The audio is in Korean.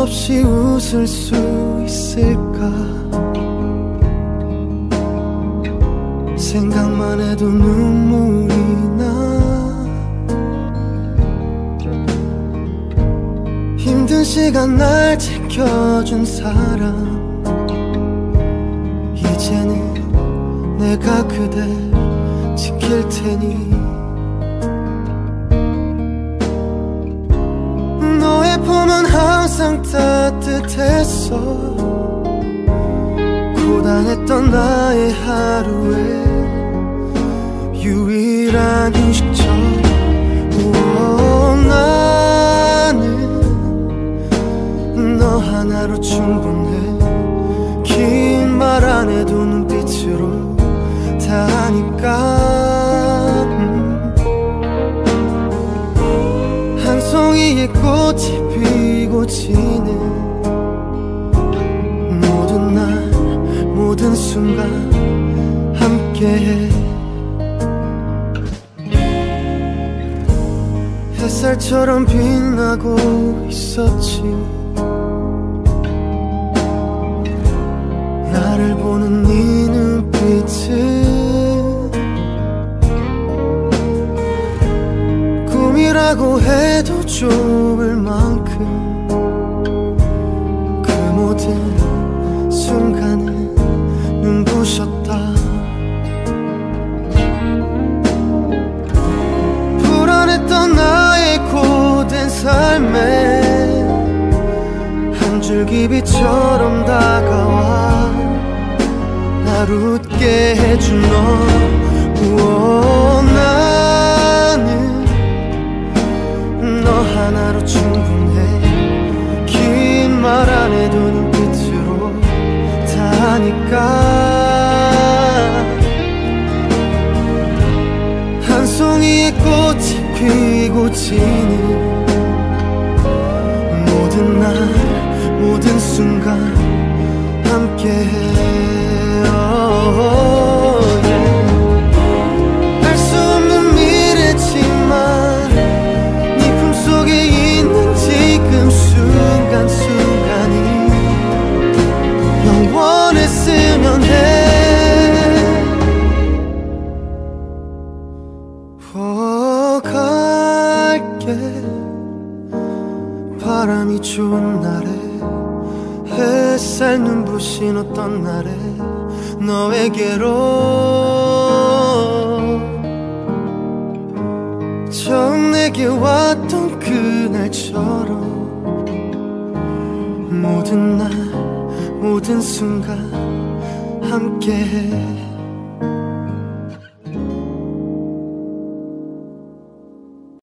없이 웃을 수 있을까? 생각만 해도 눈물이 나. 힘든 시간 날 지켜준 사람, 이제는 내가 그댈 지킬 테니. 너의 품은 항상 따뜻했어. 고단했던 나의 하루에 유일한 휴식처럼. 나는 너 하나로 충분해. 긴 말 안 해도 눈빛으로 다 하니까. 한 송이의 꽃이 피고 지는 모든 날 모든 순간 함께해. 햇살처럼 빛나고 있었지. 나를 보는 네 눈빛은 꿈이라고 해도 좁을 만큼 그 모든 순간은 눈부셨다. 불안했던 나의 고된 삶에 한 줄기 빛처럼 다가와 날 웃게 해준 너. 나는 너 하나로 충분해. 긴 말 안 해도 눈빛으로 다 하니까. 한 송이의 꽃이 피고 지는 모든 날 모든 순간 함께해. 알 수 없는 미래지만 네 품속에 있는 지금 순간순간이 영원했으면 해. 갈게. 바람이 좋은 날에 햇살 눈부신 어떤 날에 너에게로 처음 내게 왔던 그날처럼 모든 날 모든 순간 함께해.